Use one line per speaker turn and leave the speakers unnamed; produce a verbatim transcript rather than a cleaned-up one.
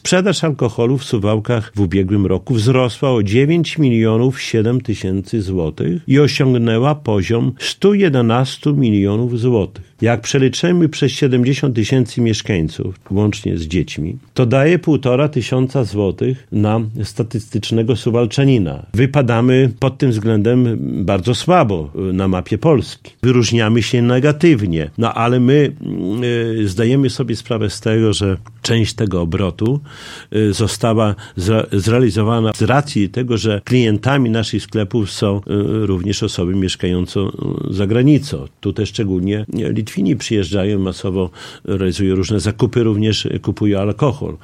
Sprzedaż alkoholu w Suwałkach w ubiegłym roku wzrosła o dziewięć milionów siedem tysięcy złotych i osiągnęła poziom sto jedenaście milionów złotych. Jak przeliczymy przez siedemdziesiąt tysięcy mieszkańców, łącznie z dziećmi, to daje półtora tysiąca złotych na statystycznego Suwalczanina. Wypadamy pod tym względem bardzo słabo na mapie Polski. Wyróżniamy się negatywnie, no ale my y, zdajemy sobie sprawę z tego, że część tego obrotu y, została zre- zrealizowana z racji tego, że klientami naszych sklepów są y, również osoby mieszkające za granicą. Tutaj szczególnie Litwini przyjeżdżają masowo, realizują różne zakupy, również kupują alkohol.